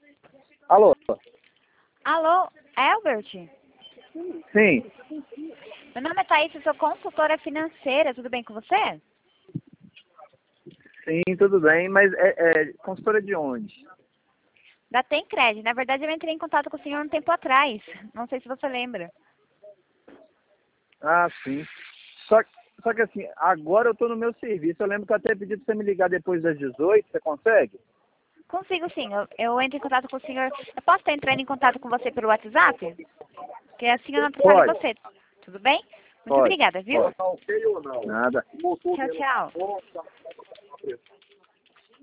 Alô? Alô, Albert? Sim. Meu nome é Thaís, eu sou consultora financeira, tudo bem com você? Sim, tudo bem, mas consultora de onde? Da Tem Crédito. Na verdade, eu entrei em contato com o senhor um tempo atrás. Não sei se você lembra. Ah, sim. Só que assim, agora eu tô no meu serviço. Eu lembro que eu até pedi pra você me ligar depois das 18, você consegue? Consigo sim, eu entro em contato com o senhor. Eu posso estar entrando em contato com você pelo WhatsApp? Porque assim eu não atrapalho Pode, você. Tudo bem? Muito pode, obrigada, viu? pode. Nada. Tchau, tchau.